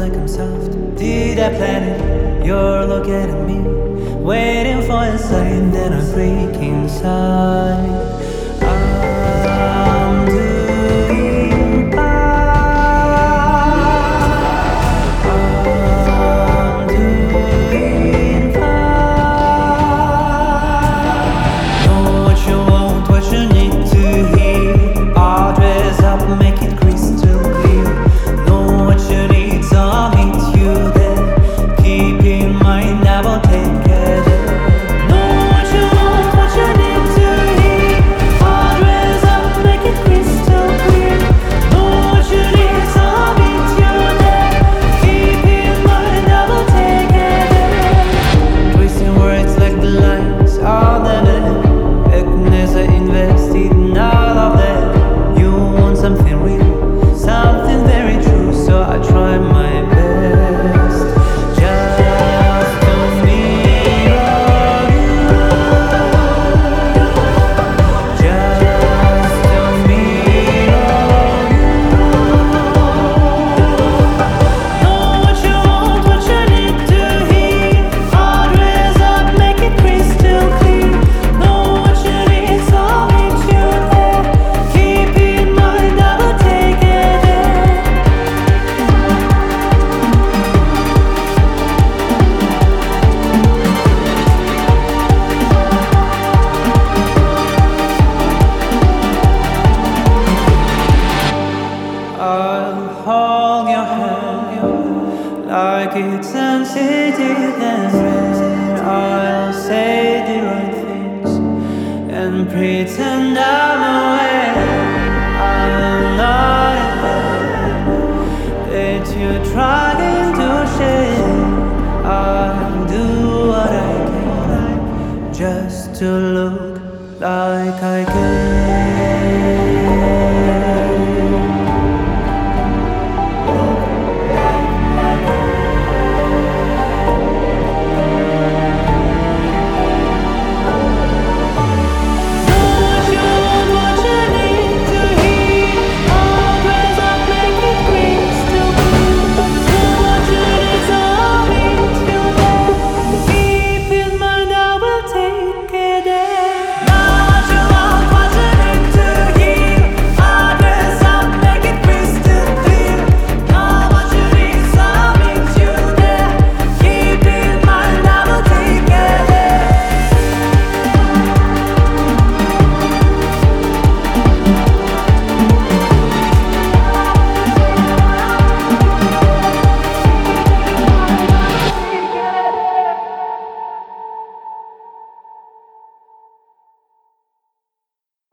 like I'm soft. Did I plan it? You're looking at me, waiting for a sign that I'm breaking inside. I'm doing fine. I'm doing fine. Know what you want, what you need to hear. I'll dress up, make it crystal clear. Know what you need, so I'll meet you there. Keep in mind, I will take care of it. Know what you want, what you need to hear. I'll dress up, make it crystal clear. Know what you need, so I'll meet you there. Keep in mind, I will take care of it. Twisting words like the lines are never Agnes, I invested in all of that. You want something real, something very true, so I try my best. Just to meet you. Just to meet you. Know what you want, what you need to hear. I'll dress up, make it crystal clear. Know what you need, so I'll meet you there. Keep in mind, I will take care of it. I'll hold your hand like it's sensitive and red. I'll say the right things and pretend I'm aware. I'm not aware that you're trying to share. I'll do what I can just to look like I care.